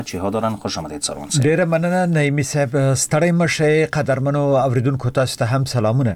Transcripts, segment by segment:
چې هدارن خوش آمدید سروان صاحب. ډیره مننه نعیمي صاحب. ستړی مشه. قدرمنو اوریدونکو تاسو ته هم سلامونه.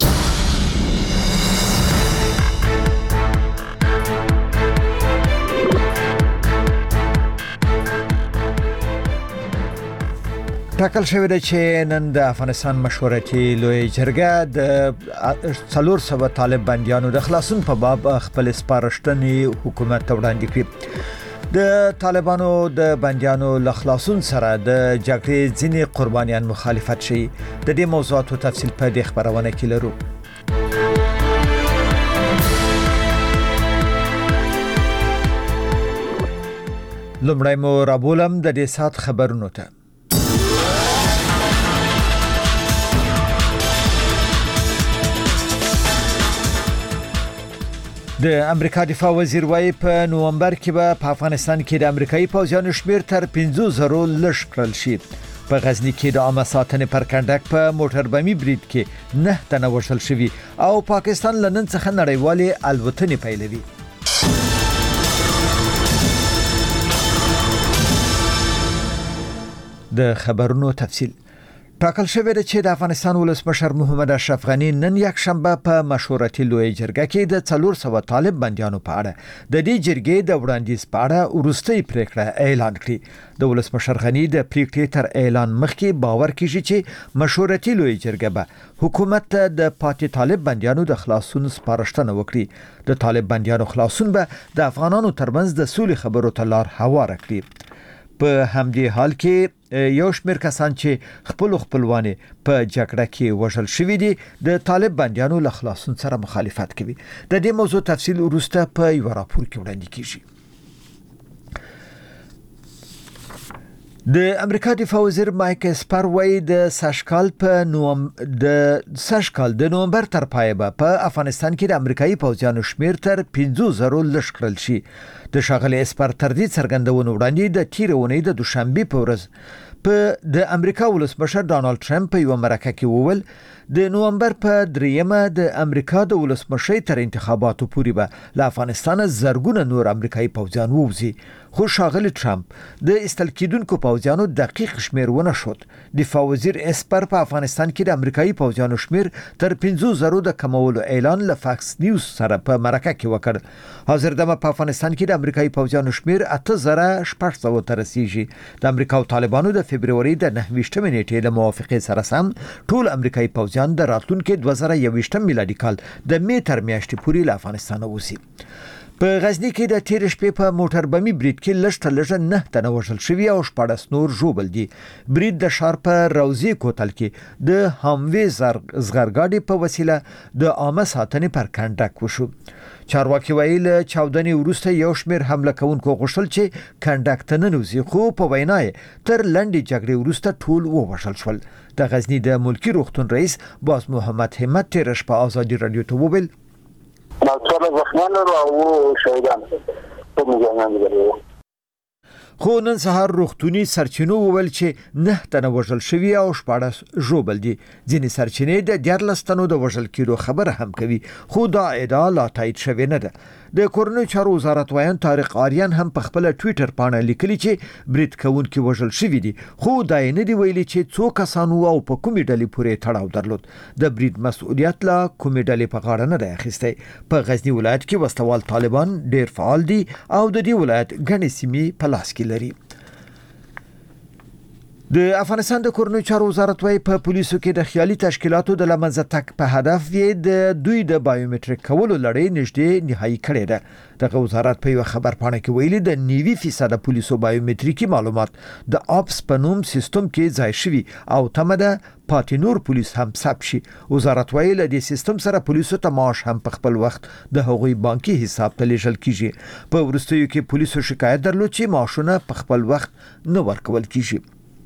ټاکل شوی دی چې نن د افغانستان مشورتي لوی جرګه د 400 طالب بنديانو د خلاصون په باب خپل سپارښتنې حکومت ته وړاندې کړې. د طالبانو د بنديانو له خلاصون سره د جګړې ځینې قربانیان مخالفت شي. د دې موضوعاتو تفصیل په دې خبرونه کې لرو. لومړی مو رابولم د دې سات خبرونو ته. د امریکا دفاع وزیر وايي په نومبر کې به په افغانستان کې د امریکایي پوځیانو شمیر تر 50,000 لږ کړل شي. په غزنی کې د عامه ساتنې پر کنډک په موټر بمي برید کې 9 تنه وژل شوي او پاکستان لنن څخه نړیوالې الوتنې پیلوي. د خبرونو تفصیل. ټاکل شوی دی چې د افغانستان ولسمشر محمد اشرف غنی نن یک شنبه په مشورتي لوی جرګه کې د 400 طالب بنديانو په اړه د دې جرګې د وړاندیز په اړه وروستۍ پریکړه اعلان کړې. د ولسمشر غنی د پریکړې تر اعلان مخکې باور کیږي چې مشورتي لوی جرګه به حکومت ته د پاتې طالب بنديانو د خلاصون سپارښتنه وکړي. د طالب بنديانو خلاصون به د افغانانو ترمنځ د سولې خبرو ته لار هواره کړي. په همدې حال کې یو شمېر کسان چې خپلوانه په جګړه کې وژل شوي دي د طالب بنديانو له خلاصون سره مخالفت کوي. د دې موضوع تفصیل وروسته په یو راپور کې وړاندې کیږي. د امریکا دفاع وزیر مایک اسپر وايي د سشکال د نومبر تر پای به په افغانستان کې د امریکایي پوځیانو شمیر تر 50,000 لږ کړل شي. د شاغلي اسپر تر دې څرګندونو وړاندې د تیرونې د دوشنبه په ورځ په د امریکا ولسمشر ډانلډ ټرمپ په یو مرکه کې وویل د نومبر په 3 د امریکا د ولسمشر تر انتخاباتو پورې به له افغانستان زرګونه نور امریکایي پوځیان ووزي. خو شاغلي ټرمپ د استل کېدونکو پوځیانو دقیق شمیر ونه شود. دفاع وزیر اسپر په افغانستان کې د امریکایي پوځیانو شمیر تر 50,000 د کمولو اعلان له فاکس نیوز سره په مرکه کې وکړ. حاضر دمه په افغانستان کې د امریکایي پوځیانو شمیر 8,600 ته رسیږي. د امریکا او طالبانو د فبرवरी د 9 نیټې له موافقې سره سم ټول امریکایي پوځیان د راتلونکي 2021 میلادي کال د می تر میاشتې پورې له افغانستان وځي. په غزنی کې د تیر شپې په موټر بمي برید کې لږ 9 تنه وژل شوي او 14 نور ژوبل دي. برید د ښار په روزي کوتل کې د هموي زغرګاډي په وسیله د عامه ساتنې پر کنډک وشو. چارواکي ویل چاودنې وروسته یو شمېر حمله کوونکو غوښتل چې کنډک ته ننوځي خو په وینا تر لنډې جګړې وروسته ټول ووژل شول. د غزنی د ملکی روغتون رئیس باز محمد همت تیر شپه آزادي رادیو ته وویل خو نن سهار روغتونی سرچینو وویل چې 9 تنه وژل شوي او 14 ژوبل دي. ځینې سرچینې د 14 تنو د وژل کېدو خبره هم کوي خو دا ادعا لا تایید شوې نه ده. د کورنۍ چارو وزارت وایي طارق آریان هم په خپل ټوئیټر باندې لیکلي چې برید کوونکي وژل شوي دي خو دا نه دی ویلي چې څو کسان او په کومې ډلې پورې تړاو درلود. د برید مسؤلیت لا کومې ډلې په غاړه نه دی اخیستی. په غزنی ولایت کې وسوال طالبان ډیر فعال دي او د دې ولایت غني سیمې په لاس کې لري. د افغانستان د کورنۍ چارو وزارت وايي په پولیسو کې د خیالي تشکیلاتو د لمنځه تګ په هدف یې د دوی د بایومټریک کولو لړۍ نږدې نهایی کړې ده. دغه وزارت په یو خبر پاڼه کې ویلي د 90% پولیسو بایومټریکي معلومات د اپس په نوم سیستم کې ځای شوي او تمه ده پاتې نور پولیس هم ثبت شي. وزارت وايي له دې سیستم سره پولیسو ته معاش هم په خپل وخت د هغوی بانکي حساب ته لیږل کیږي. په وروستیو کې پولیسو شکایت درلود چې معاشونه په خپل وخت نه ورکول کیږي.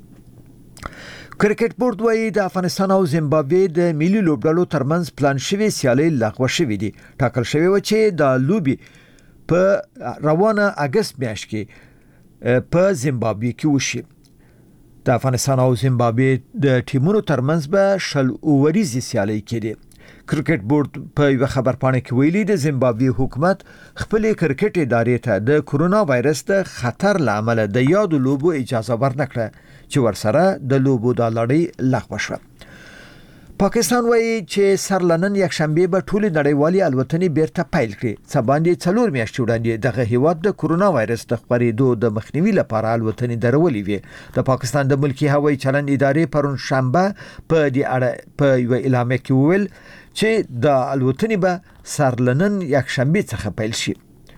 کرکټ بورډ وايي د افغانستان او زیمبابوې د ملي لوبډلو ترمنځ پلان شوی سیالي لغوه شوې دي. ټاکل شوی و چې د لوبي په روانه اگست میاشت کې په زیمبابوې کې وشي. د افغانستان او زیمبابوې د ټیمونو ترمنځ به شل اوریزي سیالي کېږي. کرکټ بورډ په یو خبرپاڼه کې ویلي د زیمبابوې حکومت خپل کرکټ ادارې ته د کورونا وایرس د خطر لامل د یادو لوبو اجازه ورنکړه چې ورسره د لوبو د لړۍ لغوه شوه. پاکستان وایي چې سرلنن یک شنبه به ټول نړیوالي الوتنې بیرته پیل کړي. څه باندې 4 میاشتې وړاندې دغه هیواد د کورونا وایرس د خپرېدو د مخنیوي لپاره الوتنې درولې وي. د پاکستان د ملکی هوایي چلند ادارې پرون شنبه په دې اړه په یو اعلامیه کې وویل چې د الوتنې به سرلنن یک شنبه څخه پیل شي.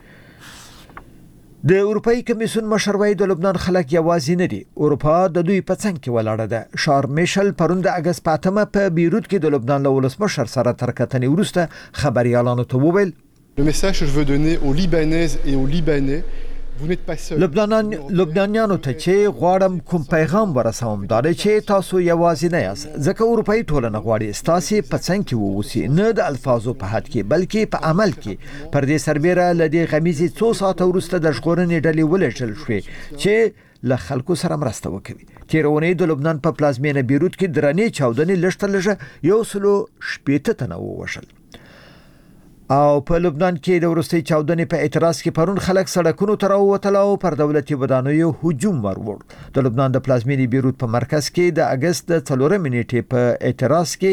د اروپאי کمیسیون مشروعي د لبنان خلک یوازې نه دي. اروپا د دوی په څنګ کې ولاړه ده. شارل میشل پرون د اگست په 8 په بیروت کې د لبنان له ولسمشر سره تر کتنې وروسته خبريالانو ته وویل: Le message que je veux donner aux Libanaises et aux Libanais, vous n'êtes pas seuls. لبنانیانو ته چې غواړم کوم پیغام ورسوم دا دی چې تاسو یوازې نه یاست. ځکه اروپאי ټولنه غواړي تاسو په څنګ کې ووسی، نه د الفاظو په حد کې بلکې په عمل کې. پر دې سربېره لدې غمیزي 2 ساعته وروسته د ژغورنې ډلې ولېږل شوې چې له خلکو سره مرسته وکړي. تیرونې د لبنان په پلازمینه بیروت کې درنې چاودنې لږه 160 تنه ووژل. او په لبنان کې د ورستۍ چاودنې په اعتراض کې پرون خلک سړکونو ته راووتل او پر دولتي ودانیو هجوم ورور. د لبنان د پلازمینې بیروت په مرکز کې د اگست د 4 منېټې په اعتراض کې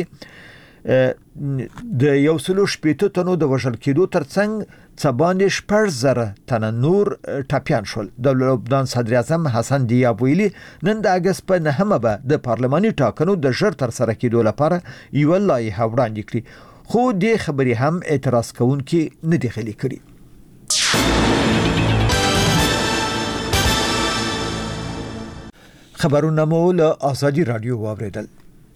د 160 تنو د وژل کېدو ترڅنګ څه باندې 1000 تنه نور ټاپیان شول. د لبنان صدر اعظم حسن دیاب ویلي نن د اگست په 9 به د پارلماني ټاکنو د ژر تر سره کېدو لپاره یو لایحه وړاندې کړي. خو دې خبرې هم اعتراض کوونکي نه دي غلي کړي. خبرونه مو له آزادي رادیو واوریدل.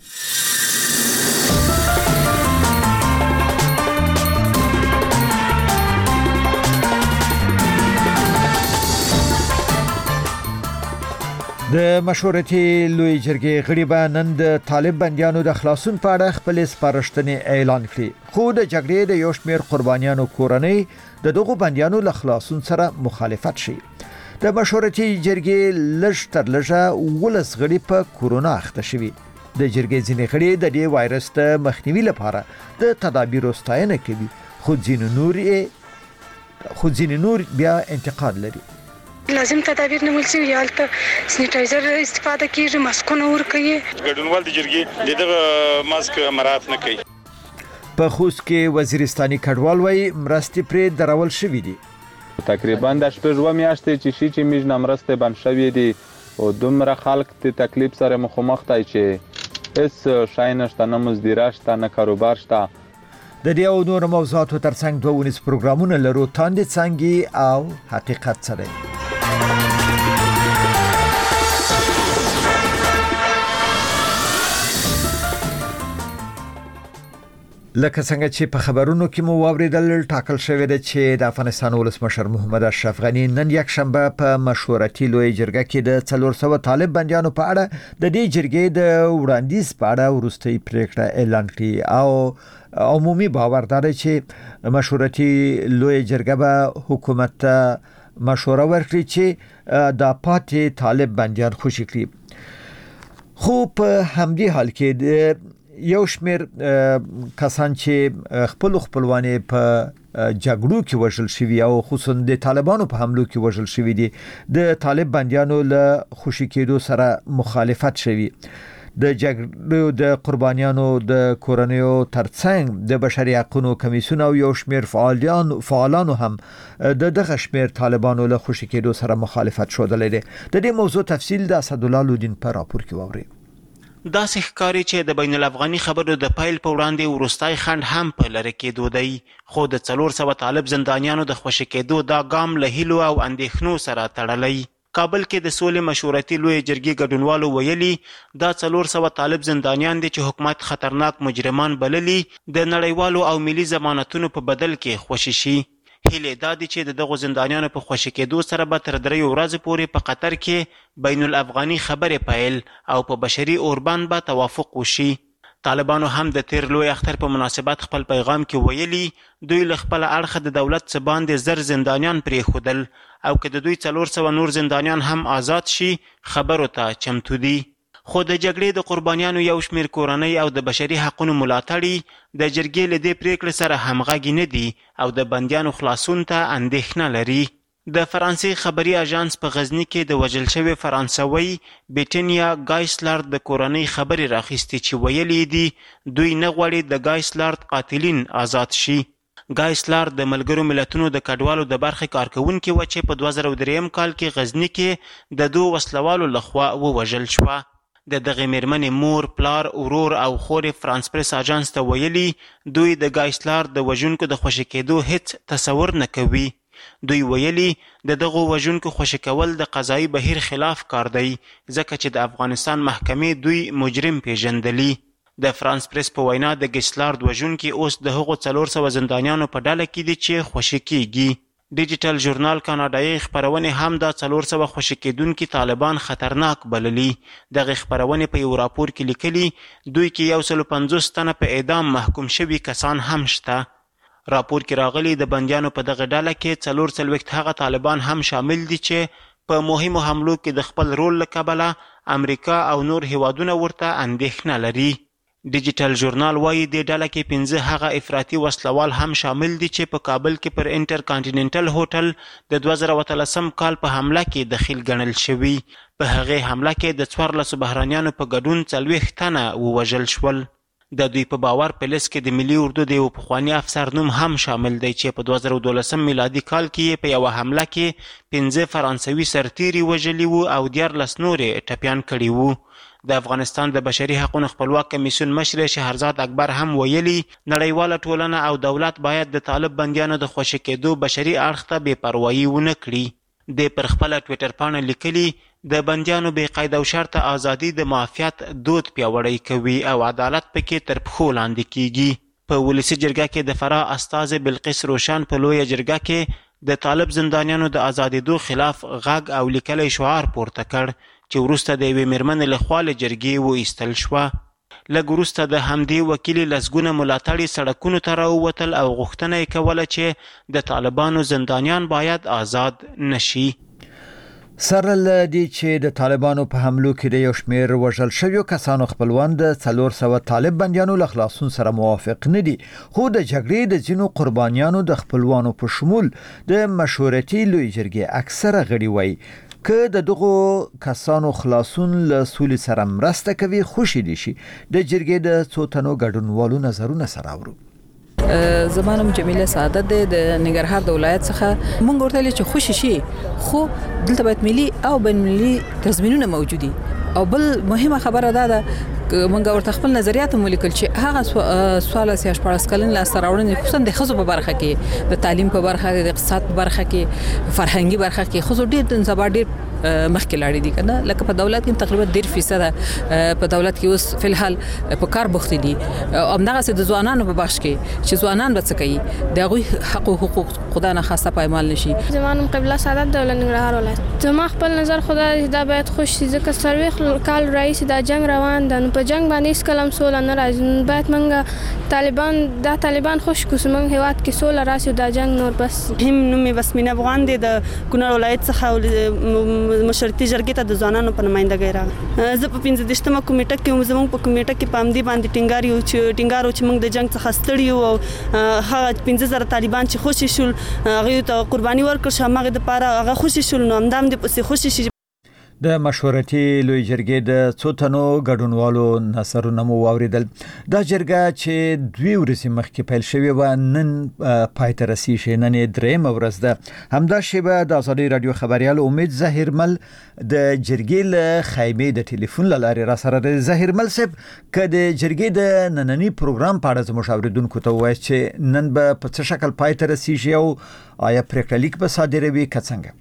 د مشورتي لوی جرګې غړي به نن د طالب بنديانو د خلاصون په اړه خپل سپارښتنې اعلان کړي. خو د جګړې د یو شمېر قربانیانو کورنۍ د دغو بنديانو له خلاصون سره مخالفت شي. د مشورتي جرګې لږ تر لږه 12 غړي په کورونا اخته شوي. د جرګې ځینې غړي د دې وایرس د مخنیوي لپاره د تدابیرو ستاینه کوي. خو ځینې نور بیا انتقاد لري. لازم تدابیر نیول شوي یالته سینیټایزر استفاده کیږي، ماسکونه ورکوي. ګډونوال د جرګې دغه ماسک مراعات نه کوي. په خوست کې وزیرستاني کډوال وایي مرستې پرې درول شوې دي. تقریبا د 8 میاشتې چې میږ نمرسته بند شوې دي او دومره خلک د تکلیف سره مخامخ دي چې هیڅ شای نشته، نه مزدوره شته، نه کاروبار شته. د دې او نور موضوعاتو ترڅنګ 2 پروګرامونه لرو. تاندې څنګه او حقیقت سره لکه څنګه چې په خبرونو کې مو واوریدل ټاکل شوی دی چې د افغانستان ولسمشر محمد اشرف غنی نن یک شنبه په مشورتي لوی جرګه کې د 400 طالب بنديانو په اړه د دې جرګې د وړاندیز په اړه وروستۍ پریکړه اعلان کړي. او عمومي باور دی چې مشورتي لوی جرګه به حکومت ته مشوره ورکړي چې د پاتې طالب بنديان خوشي کړي. خو په همدې حال کې یو شمیر کسان چې خپلوانې په جګړو کې وژل شوي او خصوصا د طالبانو په حملو کې وژل شوي دي د طالب بنديانو له خوشي کېدو سره مخالفت شوي. د جګړو د قربانیانو د کورنیو ترڅنګ د بشري حقوقو کمیسیون او یو شمیر فعالانو هم دغه شمیر طالبانو له خوشي کېدو سره مخالفت شودل دي. د دې موضوع تفصیل د اسدالله لودین په راپور کې ووري. دا ښکاري چې د بین الافغاني خبرو د پایل په وړاندې ورستای خند هم په لری کېدو دی. خو د 400 طالب زندانیانو د خوشي کېدو دا ګام له هیلو او اندېښنو سره تړلی. کابل کې د سولې مشورتي لوی جرګې ګډونوالو ویلي دا 400 طالب زندانیان دي چې حکومت خطرناک مجرمان بللي د نړیوالو او ملي ضمانتونو په بدل کې خوشي شي. هیله دا دي چې دغه زندانیانو په خوشي کېدو سره به تر 3 ورځې پورې په قطر کې بین الافغاني خبرې پیل او په بشري اوربند به توافق وشي. طالبانو هم د تیر لوی اختر په مناسبت خپل پیغام کې ویلي دوی له خپل اړخ د دولت څخه باندې زر زندانیان پرې خودل او که د دوی 400 نور زندانیان هم آزاد شي خبرو ته چمتو دي. خو د جګړې د قربانیانو یو شمېر کورنۍ او د بشري حقونو ملاتړي د جرګې له دې پریکړې سره همغږي نه دي او د بندیانو خلاصون ته اندېښنه لري. د فرانسې خبري اژانس په غزني کې د وژل شوي فرانسوي بیټنیا ګایسلارد د کورنۍ خبرې راخیستې چې ویلي دي دوی نه غواړي د ګایسلارد قاتلین آزاد شي. ګایسلارد د ملګرو ملتونو د کډوالو د برخې کارکوونکې وه چې په 2003 کال کې غزني کې د 2 وسلوالو لخوا ووژل شوه. د دغې مېرمنې مور، پلار، ورور او خورې فرانس پریس اژانس ته ویلي دوی د ګایسلارد د وژونکو د خوشي کېدو هیڅ تصور نه کوي. دوی ویلي د دغو وژونکو خوشي کول د قضایي بهیر خلاف کار دی ځکه چې د افغانستان محکمې دوی مجرم پیژندلی. د فرانس پریس په وینا د ګیسلارد وژونکي اوس د هغو 400 زندانیانو په ډله کې دي چې خوشي کیږي. ډیجیټل ژورنال کاناډایي خپرونې هم دا 400 خوشي کیدونکي طالبان خطرناک بللي. دغه خپرونې په یو راپور کې لیکلي دوی کې 150 تنه په اعدام محکوم شوي کسان هم شته. راپور کې راغلي د بندیانو په دغه ډله کې 44 هغه طالبان هم شامل دي چې په مهمو حملو کې د خپل رول له کبله امریکا او نور هیوادونه ورته اندېښنه لري. ډیجیټل ژورنال وایي د ډله کې 15 هغه افراطي وسلوال هم شامل دي چې په کابل کې پر انټر کانټیننټل هوټل د 2013 کال په حمله کې دخیل ګڼل شوي. په هغې حمله کې د 14 بهرانیانو په ګډون 40 تنه ووژل شول. د دوی په باور په لیست کې د ملي اردو د یو پخواني افسر نوم هم شامل دی چې په 2012 میلادي کال کې په یوه حمله کې 15 فرانسوي سرتیري وژلي وو او 14 نورې ټپیان کړي وو. د افغانستان د بشري حقوقو خپلواک کمیسیون مشر شهرزاد اکبر هم ویلي نړیواله ټولنه او دولت باید د طالب بندیانو د خوشي کېدو بشري اړخ ته بې پروایي ونه کړي. د پر خپله ټویټر پاڼه لیکلي د بندیانو بې قید او شرطه ازادي د معافیت دود پیاوړی کوي او عدالت پکې تر پښو لاندې کیږي. په ولسي جرګه کې د فراه استازې بلقیس روشن په لویه جرګه کې د طالب زندانیانو د ازادېدو خلاف غږ او لیکلی شعار پورته کړ چې وروسته د یوې مېرمنې لخوا له جرګې وایستل شوه. لږ وروسته د همدې وکیلې لسګونه ملاتړي سړکونو ته راووتل او غوښتنه یې کوله چې د طالبانو زندانیان باید آزاد نشي. سره له دې چې د طالبانو په حملو کې د یو شمېر وژل شویو کسانو خپلوان د 400 طالب بندیانو له خلاصون سره موافق نه دي، خو د جګړې د ځینو قربانیانو د خپلوانو په شمول د مشورتي لوی جرګې اکثره غړي وایي که د دغو کسانو خلاصون له سولې سره مرسته کوي خوشي دي شي. د جرګې د څو تنو ګډونوالو نظرونه سره اورو. زمانم جمیله سعادت د ننګرهار د ولایت څخه مونږ ورته چې خوشي شي خو دلته باید ملي او بین ملي تضمینونه موجودي. او بل مهمه خبره ده مونږ ورته خپل نظریات ولیکل چې هغه سوال سي اشپارس کلن لا سراوړنې خصوصا د خزو په برخه کې د تعلیم په برخه د اقتصاد په برخه کې فرهنګي برخه کې خصوصا ډېر زبر ډېر مخکې لاړې دي کنه لکه په دولت کې تقریبا 1.5% په دولت کې اوس فل حال په کار بوخت دي او همدغه د ځوانانو په بخش کې چې ځوانان به څه کوي دغه حق او حقوق خدا نه خاصه پایمال نشي. زمانم قبله سعادت د ننګرهار ولایت زما خپل نظر خدای دا باید خوش شي ځکه سروي کال رئیس دا جنگ روان ده نو په جنگ باندې هیڅ کلم سوله نه راځي. باید منګه طالبان خوش کوسمن هیواد کې سوله راشي دا جنگ نور بس. هم نومي بسمینه افغان دي د کونړ ولایت څخه مشرتي جرګې ته د ځوانانو په نمائندګۍ راغلم. زه په 15مه کمیټه کې زموږ په کمیټه کې پامدي باندې ټینګار چې موږ د جنگ څخه ستړي یو او هغه 15000 طالبان چې خوشي شول هغه ته قرباني ورکړ شو هغه د پاره هغه خوشي شول نو همدام د پسې خوشي شي. د مشورتي لوی جرګې د څو تنو ګډونوالو نظرونه مو واوریدل. دا جرګه چې 2 ورځې مخکې پیل شوې و نن پای ته رسیږي. نن درېمه ورځ ده. همدا شیبه د ازادي رادیو خبريال امید ظاهرمل د جرګې له خیمې د ټلیفون لاره را سره د ظاهرمل صاحب ک د جرګې د نننی پروګرام په اړه زموږ اوریدونکو ته وایي چې نن به په څه شکل پای ته رسیږي او آیا پریکړه لیک به صادروي کڅنګ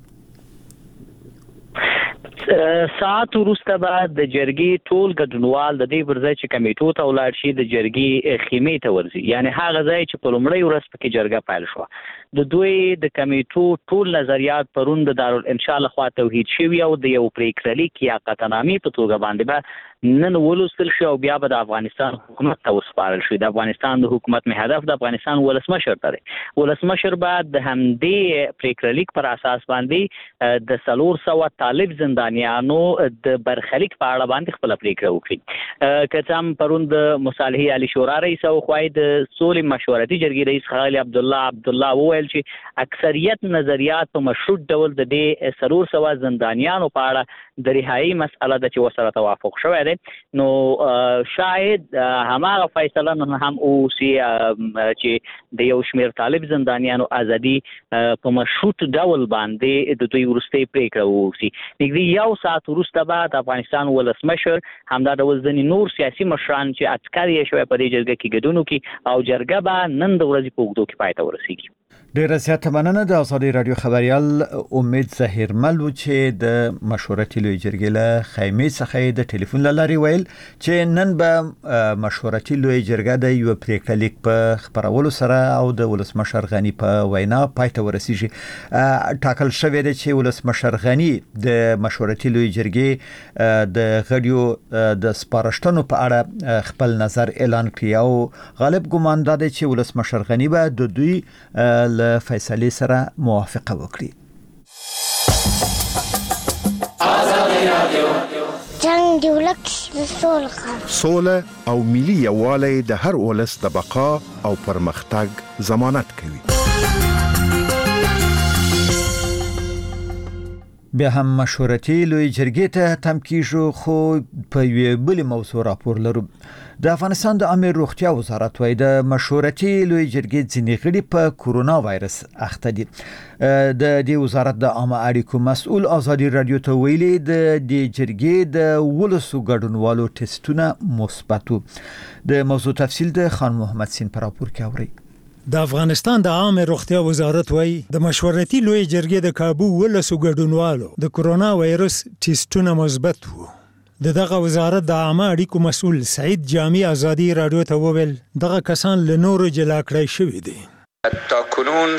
ساعت وروسته بعد د جرګې ټول ګډونوال د دې ورځې چې کمیټو ته ولاړ شي د جرګې خیمې ته ورځي یعنی هغه ځای چې په لومړۍ ورځ پکې جرګه پیل شو د دوی د کمیټو ټول نظریات پرون د دارالانشاء لخوا توحید شوی او د یو پریکړلیک یا قطعنامې په توګه باندې به نن ولوستل شو او بیا به د افغانستان حکومت ته وسپارل شي. د افغانستان د حکومت هدف د افغانستان ولسمشر دی. ولسمشر بعد د همدې پریکړلیک پر اساس باندې د 400 طالب زندانیانو د برخلیک په اړه باندې خپل پریکړه وکړي. کچم پرون د مصالحه علی شورا رئیس او خوای د سولې مشورتي جرګې رئیس خالد عبدالله وویل چې اکثریت نظریات په مشروط ډول د دې 400 زندانیانو په اړه د رهایی مسأله د چې وسره توافق شوی دی. نو شاید هماغه فیصله نه هم اوسي چې د یو شمېر طالب زندانیانو ازادي په مشروط ډول باندې د دوی ورستۍ پریکړه ووسي. نږدې یو ساعت وروسته به د افغانستان ولسمشر همدا ډول ځینې نور سیاسي مشران چې اټکل یې شوی په دې جرګه کې ګډون وکړي او جرګه به نن د ورځې په اوږدو کې پای ته ورسیږي. ډیره زیاته مننه د ازادي رادیو خبريال امید ظهیرمل و چې د مشورتي لوی جرګې له خیمې څخه د ټلیفون لاري ویل چې نن به مشورتي لوی جرګه د یو پریکړلیک په خبرولو سره او د ولسمشر غنی په وینا پای ته ورسیږي. ټاکل شوی دی چې ولسمشر غنی د مشورتي لوی جرګې د غړیو د سپارښتنو په اړه خپل نظر اعلان کړي او غالب ګمان ده چې ولسمشر غنی به د دوی فیصله سره موافقه وکړي. جنگ دی ولک سوله او ملي یووالی د هر ولس د بقا او پرمختګ ضمانت کوي. بیا هم مشورتي لوی جرګې ته تم کیږو خو په یوه بل موضوع راپور لرو. د افغانستان د عامه روغتیا وزارت وايي د مشورتي لوی جرګې ځینې غړي په کورونا وایرس اخته دي. د دې وزارت د عامه اړیکو مسؤل ازادي رادیو ته ویلي د دې جرګې د ولسو ګډونوالو ټیسټونه مثبت وو. د موضوع تفصیل د خان محمد سین پر راپور کې اوري. د افغانستان د عامه روغتیا وزارت وايي د مشورتي لوی جرګې د کابو ولسو ګډونوالو د کورونا وایرس ټیسټونه مثبت وو. دغه وزارت د عامه اړیکو مسؤل سعید جامی ازادي رادیو ته وویل دغه کسان له نورو جلا کړی شوی دي. تاکنون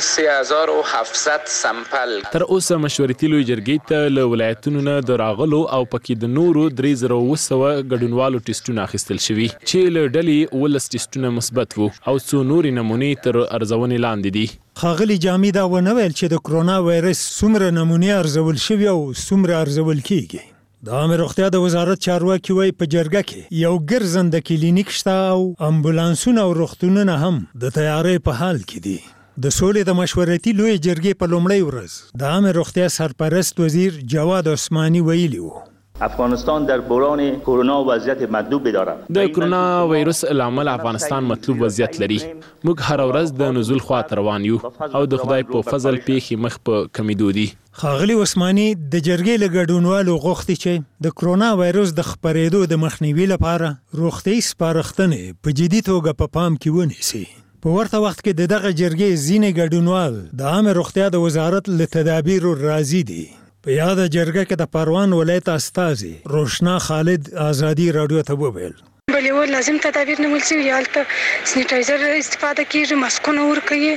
3700 سمپل تر اوسه مشورتي لوی جرګې ته له ولایتونو نه د راغلو او پکې د نورو 3200 ګډونوالو ټیسټونه اخیستل شوي چې له ډلې ولس ټیسټونه مثبت وو او څو نورې نمونې تر ارزونې لاندې دي. خاغلی جامی دا ونه ویل چې د کرونا وایرس څومره نمونې ارزول شوي او څومره ارزول کیږي. د عامه روغتیا د وزارت چارواکي وايي په جرګه کې یو ګرځنده کلینیک شته او امبولانسونه او روغتونونه هم د تیارۍ په حال کې دي. د سولې د مشورتي لوی جرګې په لومړۍ ورځ د عامه روغتیا سرپرست وزیر جواد عثماني ویلي وو افغانستان در بحران کرونا وضعیت مطلوب دارد. د کرونا وایرس لامل افغانستان مطلوب وضعیت لري. موږ هر ورځ د نزول خواته روان یو او د خدای په فضل پیښې مخ په کمیدو دي. خاغلی عثماني د جرګې له ګډونوالو غوښتي چې د کرونا وایرس د خپرېدو د مخنیوي لپاره روغتیايي سپارښتنې په جدي توګه په پام کې ونیسي. په ورته وخت کې دغه جرګې ځینې ګډونوال د عامه روغتیا د وزارت له تدابیرو راضي دي. په یاد جرګه کې د پروان ولایت استازي روشنا خالد ازادي رادیو ته وویل بلې لازم تدابیر نیول شوي هلته سینیټایزر استفاده کیږي ماسکونه ورکوي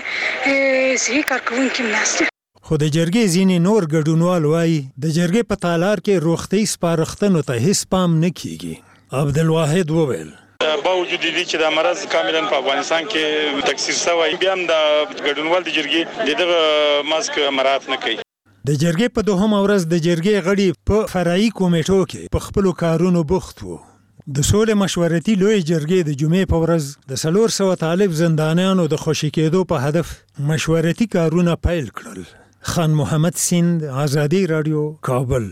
صحي کارکوونکي ناست. خو د جرګې ځینې نور ګډونوال وایي د جرګې په تالار کې روغتیايي سپارښتنو ته هیڅ پام نه کیږي. عبدالواحد وویل با وجود دي چې د مرض کاملا په افغانستان کې تکثیر شوی بیا هم د ګډونوال د جرګې دغه ماسک مراعات نه کوي. د جرګې په دوهمه ورځ د جرګې غړي په فرعي کمیټو کې په خپلو کارونو بوخت وو. د سولې مشورتي لوی جرګې د جمعې په ورځ د 400 طالب زندانیانو د خوشي کېدو په هدف مشورتي کارونه پیل کړل. خان محمد سیند ازادي رادیو کابل.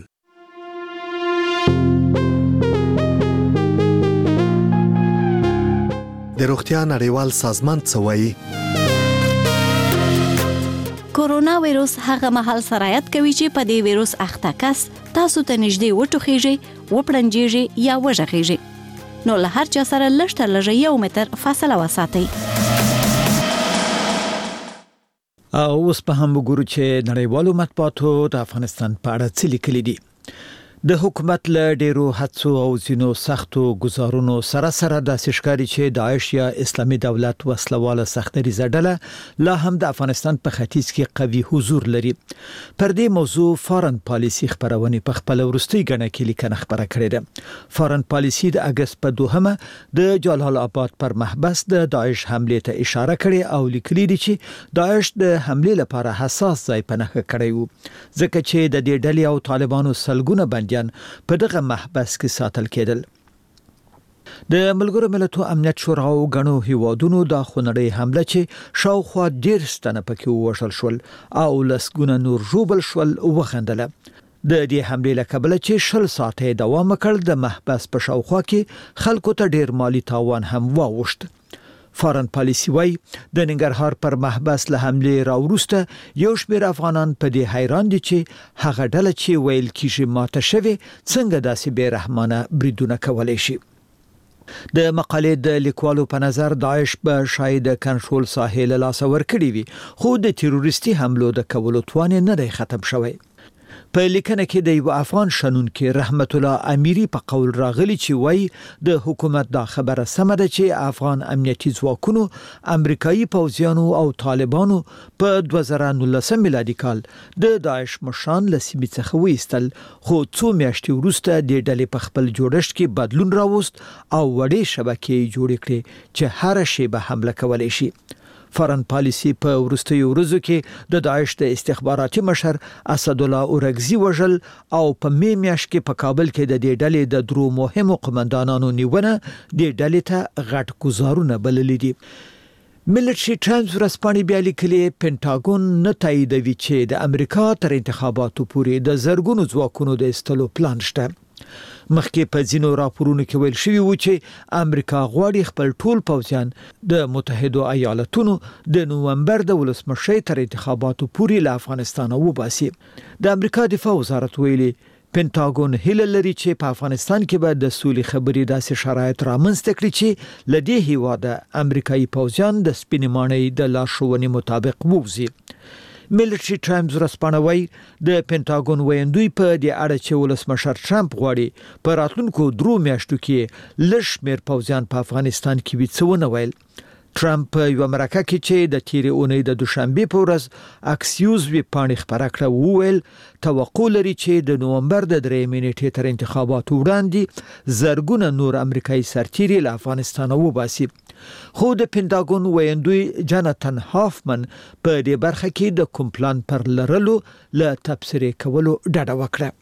د روغتیا نړیوال سازمان څه وایي؟ کورونا وایرس هغه مهال سرایت کوي چې په دې وایرس اخته کس تاسو ته نږدې وټوخیږي، وپړنجیږي یا وژغیږي. نو له هر چا سره لږ تر لږه 1 متر فاصله وساتئ. اوس په هم وګورو چې نړیوالو مطبوعاتو د افغانستان په اړه څه لیکلي دي. د حکومت له ډیرو هڅو او ځینو سختو گزارونو سره د ښکاری چې داعش یا اسلامي دولت وسلواله سختري ډله لا هم د افغانستان په ختیځ کې قوي حضور لري. پر دې موضوع فارن پالیسی خبرونه په خپل ورستي غنه کې لیکنه خبره کړې ده. فارن پالیسی د اگست په 2 د جلال آباد پر محبس د داعش حمله ته اشاره کړې او لیکلي دي چې داعش د حمله لپاره حساس ځای پناه کړی وو ځکه چې د دې ډلې او طالبانو سلګونه بنديان په دغه محبس کې ساتل کېدل. د ملګرو ملتونو امنیت شورا او غنو هیوادونو د خونړۍ حمله چې شاوخوا 10 تنه پکې وشل شول او لسګونه نور جوبل شول وغندله. د دې حمله له کبله چې 10 ساعته دوام وکړ د محبس په شاوخوا کې خلکو ته ډیر مالی تاوان هم واوښت. فارن پالیسی وای د ننګرهار پر محبس له حمله راوروسته یو شمېر افغانان په دې حیران دي چې هغه ډله چې ویل کیږي ماته شوی څنګه داسې بے رحمانه بریدونه کولای شي. د مقالې د لیکوالو په نظر داعش په شاید کنټرول ساحل لاس ور کړی وي خو د تروریستي حملو د کولو توان نه دی ختم شوی. په لیکنه کې د یو افغان شنونکو رحمت الله امیری په قول راغلی چې وای د حکومت دا خبره سمه ده چې افغان امنیتي ځواکونو امریکایي پوځیانو او طالبانو په 2019 میلادي کال د داعش مشران له سیمې څخه وایستل خو څو میاشتې وروسته د ډلې په خپل جوړښت کې بدلون راوست او وړې شبکې جوړې کړې چې هر شی به حمله کولای شي. فارن پالیسی په ورستیو ورځو کې د داعش د استخباراتي مشر اسد الله اورګزي وژل او په میاشت کې په کابل کې د دې ډلې د درو مهمو قومندانانو نیونه د ډلې ته غټ گزارونه بللي دي. ملټري ټایمز ورځپاڼې بیا لیکلي پینټاګون نه تاییدوي چې د امریکا تر انتخاباتو پورې د زرګونو ځواکونو د استلو پلان شته. مخکې په ځینو راپورونو کې ویل شوی و چې امریکا غواړي خپل ټول پوځیان د متحده ایالاتونو د نومبر د ولسمشۍ تر انتخاباتو پورې له افغانستان وباسي. د امریکا دفاع وزارت ویلي پینټاګون هیله لري چې په افغانستان کې به د سولې خبرې داسې شرایط رامنځته کړي چې لدې هیواده امریکایي پوځیان د سپینمانۍ د لارښوونې مطابق ووزي. ملټري ټایمز ورځپاڼه وایي د پینټاګون ویندوی په دې اړه چې ولسمشر ټرمپ غواړي په راتلونکو 3 میاشتو کې لږ شمېر پوځیان په افغانستان کې وي څه ونه ویل. ټرمپ په یو مرکه کې چې د تیرې اونۍ د دوشنبه په ورځ اکسیوز وی پاڼې خبره کړه وویل توقع لري چې د نومبر د 3 نیټې تر انتخاباتو وړاندې زرګونه نور امریکایي سرتیري له افغانستان وباسي. خو د پینټاګون ویندوی جاناتن هافمن په دې برخه کې د کوم پلان پر لرلو له تبصرې کولو ډډه وکړه.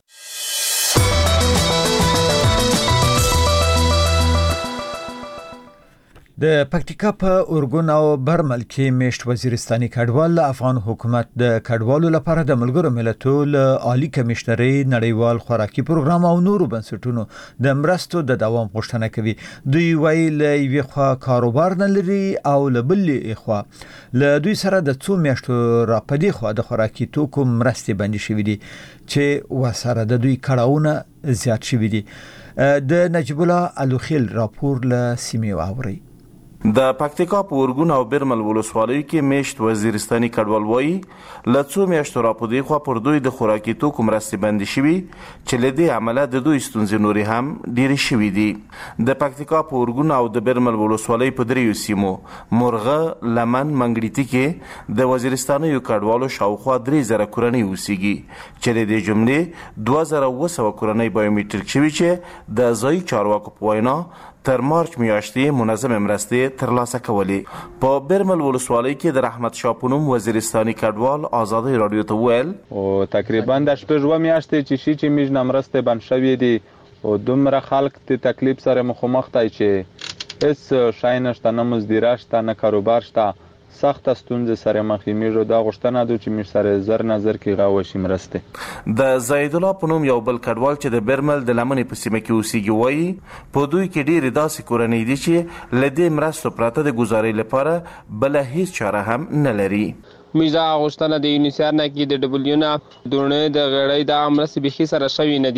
د پکتیکا په اورګون او برمل کې میشت وزیرستاني کډوال افغان حکومت د کډوالو لپاره د ملګرو ملتونو له عالی کمشنري نړیوال خوراکي پروګرام او نورو بنسټونو د مرستو د دوام غوښتنه کوي. دوی ویل یوه خوا کاروبار نه لري او لبلې خوا له دوی سره د څو میاشتو راپدې خوا د خوراکي توکو مرستې باندې شوې دي چې وسره د دوی کړهونه زیات شوې دي. د نجیب الله الوخیل راپور له سیمې واوري. د پکتیکا په اورګون او برمل ولسوالیو کې میشت وزیرستاني کډوال وایي له څو میاشتو راپدې خوا پر دوی د خوراکي توکو مرستې بندې شوي چې له دې عمله د دوی ستونزې نورې هم ډېرې شوي دي. د پکتیکا په اورګون او د برمل ولسوالیو په دریو سیمو مرغه، لمن، منګړیتي کې د وزیرستانیو کډوالو شاوخوا 3000 کورنۍ اوسېږي چې له دې جملې 2700 کورنۍ بایومټریک شوي چې د ځایي چارواکو په وینا تر مارچ میاشتې منظم مرستې ترلاسه کولې. په برمل ولسوالۍ کې د رحمت شاه پونم وزیرستاني کډوال آزادۍ رادیو ته ویل او تقریبا د شپږ میاشتې چې میږ مرستې بند شوې دي او دومره خلک د تکلیف سره مخامخ دي چې هیڅ شای نشته، نه مزدوره شته، نه کاروبار شته، سخت ستونزې سره مخ میږو. دا غوښتنه ده چې موږ سره زر نظر کې غواړي مرسته. د زید الله پونم یو بل کډوال چې د برمل د لمنې په سیمه کې اوسېږي وایي په دوی کې ډېرې داسې کورنۍ دي چې له دې مرستو پرته د ګزارۍ لپاره بله هیڅ چاره هم نه لري. موږ دا غوښتنه د یونیسر نه کې د ډبلیو نه دونه د غړۍ د مرستې بخي سره شوي نه دي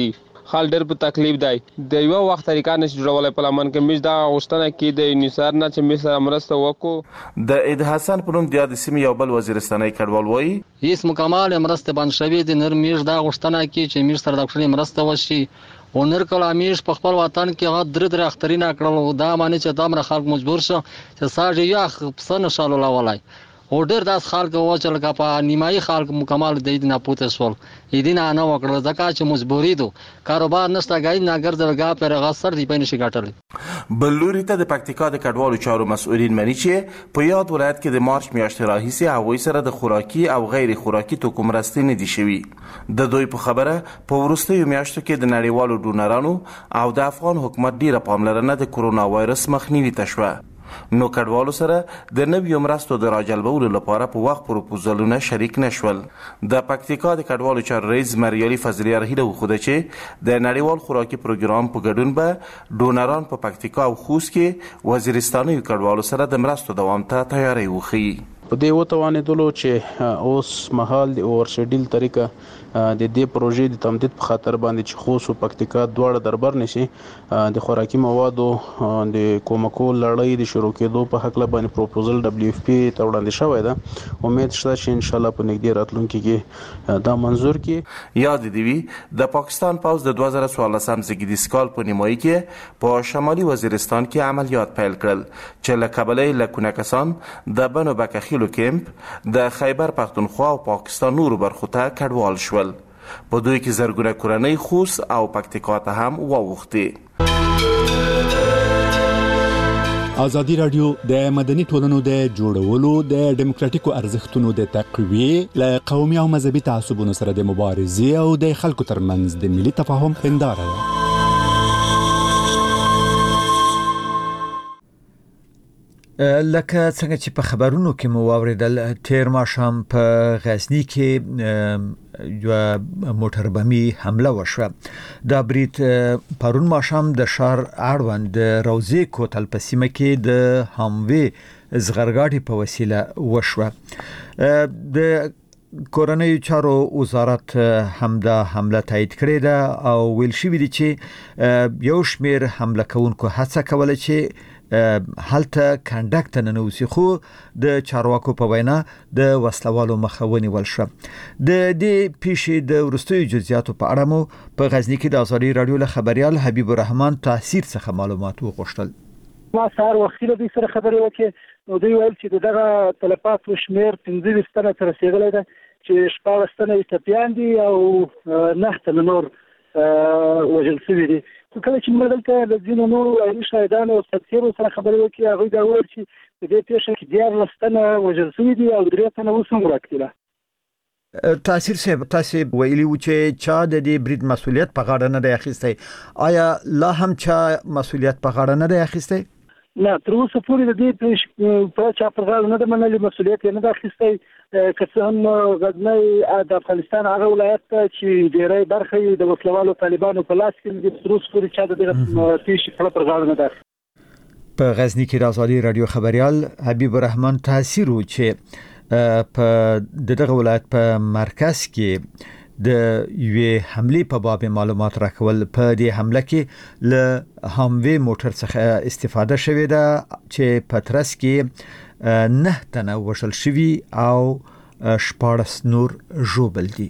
حال ډېر په تکلیف دی د یو وخت طریقه نشي جوړولای په لمن کې مش دا غوښتنه کې د نثار نه چې مش سره مرسته وکړو. د اید حسن په نوم د یاد سیمې یو بل وزیرستاني کډوال وایي هیڅ مکمل مرسته باندې شوی د نر میش دا غوښتنه کې چې میش سره د خپل مرسته وشي او نر کله میش په خپل وطن کې هغه درې اخترینه کړل دا معنی چې دا مر خلک مجبور شو چې ساجي یا پسنه شالو لا ولای او ډېر داس خلک و چې لکه په نیمایي خلک مکمل د دې نه پوتې سول دې نه وکړل ځکه چې مجبوري دو کاروبار نشته غاید نه ګرځلګا پر غسر دی پېنه شي ګټل. بلوري ته د پکتیکا د کډوالو چارو مسؤلین مني چې په یاد ولایت کې د مارچ میاشتې راهیسې هغوی سره د خوراکي او غیر خوراکي توکو مرستې نه دي شوي. د دوی په خبره په وروستیو میاشتو کې د نړیوالو ډونرانو او د افغان حکومت ډیره پاملرنه د کرونا وایرس مخنیوي ته شوه. نو کډوالو سره د نویو مرستو د راجلبولو لپاره په وخت پروپوزالونه شریک نشول. د پکتیکا د کډوالو چارو رئیس مریالي فضلیار هیله وښوده چې د نړیوال خوراکي پروګرام په ګډون به ډونران په پکتیکا او خوست کې وزیرستاني کډوالو سره د مرستو دوام ته تیاری وښيي. په دې وتوانېدلو چې اوس مهال د اورشډیل طریقه د دې پروژې د تمدید په خاطر باندې چې خوست او پکتیکا دواړه دربر نشي د خوراکي موادو د کومکو لړۍ د شروع کېدو په حق له باندې پروپوزل WFP ته وړاندې شوی ده. امید شته چې ان شاء الله په نږدې راتلونکي کې دا منظور کړي. یاد دی وی د پاکستان پوز د 2014 زیږدیز کال په نیمایي کې په شمالي وزیرستان کې عملیات پیل کړل چې له کابل له کونکسان د بنو بکخیلو کیمپ د خیبر پختونخوا او پاکستان نورو برخو ته کډوال شول. په دوی کې زرګونه کورنۍ خوست او پکتیکا ته هم واوښتې. ازادي رادیو د مدني ټولنو د جوړولو د ډیموکراتیکو ارزښتونو د تقویې له قومي او مذهبي تعصبونو سره د مبارزې او د خلکو ترمنځ د ملي تفاهم هنداره ده. لکه څنګه چې په خبرونو کې مو واوریدل تیر ماښام په غزنی کې یو موټر بمي حمله وشوه. دا برید پرون ماښام د شهر اړوند د روزي کوتل په سیمه کې د هاموي زغرګاټي په وسیله وشوه. د کورنۍ چارو وزارت هم دا حمله تایید کړې ده او ویل شوی دی چې یو شمیر حمله کوونکو هڅه کوله چې هلته کنډکټ نه نوسی خو د چارواکو په وینا د وسلوالو مخه ونیول شو. د دې پیښې د ورستیو جزئیاتو په اړه مو په غزنی کې د ازادي رادیو له خبريال حبیب الرحمن تاثیر څخه معلومات وغوښتل. ما سهار وختي له دې سره خبرې وکړې نو دوی ویل چې دغه تلفات شمیر 15 تنه تر رسیدلی ده چې 14 تنه ایتپیان دي او 9 تنه نور وژل شوي دي. کله چې موږ دلته د ځینو نورو عیني شاهدانو او سرتیرو سره خبرې وکړې هغوی دا وویل چې په دې پیښه کې 14 تنه وژل شوي دي او 3 تنه اوس هم ورک دي. تاثیر صاحب تاسو ویلي و چې چا د دې برید مسؤلیت په غاړه نه دی اخیستی. آیا لا هم چا مسؤلیت په غاړه نه دی اخیستی؟ نه تر اوسه پورې د دې پیښې په چا په غاړه نه ده منلي مسؤلیت یې نه دی اخیستی. که څه هم غزنی د افغانستان هغه ولایت چې ډېری برخه یې د وسلوالو طالبانو په لاس کې دي تر اوسه پورې چا د دې پیښې په غاړه نه ده. په غزنی کې د ازادي رادیو خبريال حبیب الرحمن تاثیر و چې په دغه ولایت په مرکز کې د یوې حمله په باب معلومات راکول. په دې حمله کې له هاموي موټر څخه استفاده شوې ده چې په ترڅ کې 9 تنه وژل شوي او 14 نور ژوبل دي.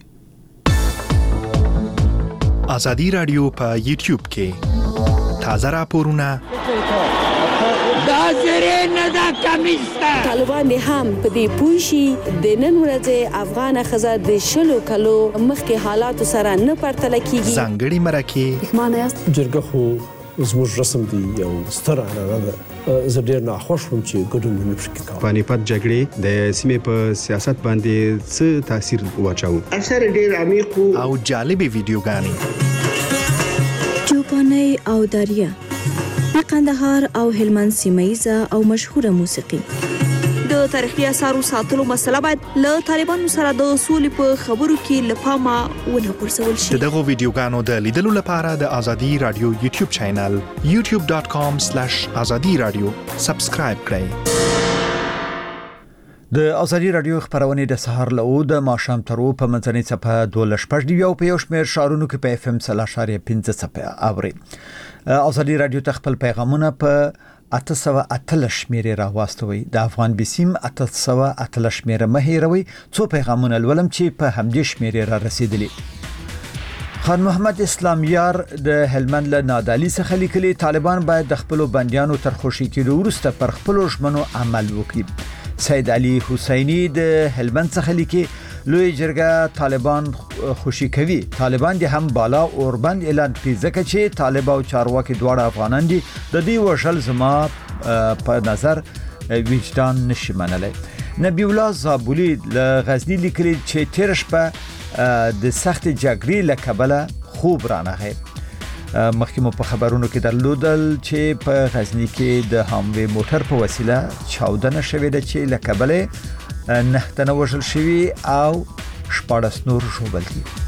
ازادي رادیو په یوټیوب کې تازه راپورونه دا زری نه دا کمیسته. طالبان هم په دې پوښي د نن ورځې افغان خزر د شلو کلو مخکې حالات سره نه پرتل کیږي. ځانګړي مرکه معنی است جرګه خو زموږ رسم دی یو ستر عنعنه ده. زه ډېر ناخوښ وم چې ګډون نه شو کېدای. پانیپت جګړې د سیمې په سیاست باندې څه تاثیر واچاوه؟ اثر ډېر عمیق او جالبې ویډیوګانې چوپاني او دریا د قندهار او هلمند سیمایزه او مشهوره موسیقي. د تاریخي اثارو ساتلو مسله باید له طالبانو سره د سولې په خبرو کې لپامه ونه غورځول شي. دغه ویډیوګانو د لیدلو لپاره د ازادي رادیو یوټیوب چینل youtube.com/azadi radio سبسکرایب کړئ. د ازادي رادیو خبرونه د سهار له د ماښام ترو په منځنۍ صفه 12 او په یو شمېر شارونو کې په اف ام 3.15 صفه اوري. ازادي رادیو تخپل پیغامونه په 808 شمیره راوستوي. د افغان بسیم 808 شمیره مهیروي. څو پیغامونه ولوم چې په همدې شمیره را رسیدلي. خان محمد اسلام یار د هلمند له نادالي څخه لیکلي طالبان باید د خپل بنديانو تر خوشي کېدو وروسته پر خپل ژمنو عمل وکړي. سید علي حسینی د هلمند څخه لیکي لوی جرګه طالبان خوشي کوي. طالبان دي هم بالا اوربند اعلان کړي ځکه چې طالب او چارواکي دواړه افغانان دي. د دې وشل زما په نظر وجدان نشي منلای. نبی الله زابولی له غزنی لیکلي چې تیر شپه د سخت جګړې له کبله خوب رانغی. مخکې مو په خبرونو کې درلودل چې په غزنی کې د هاموی موټر په وسیله چاودنه شوې ده چې له کبله 9 تنه وژل شوي او 14 نور ژوبل دي.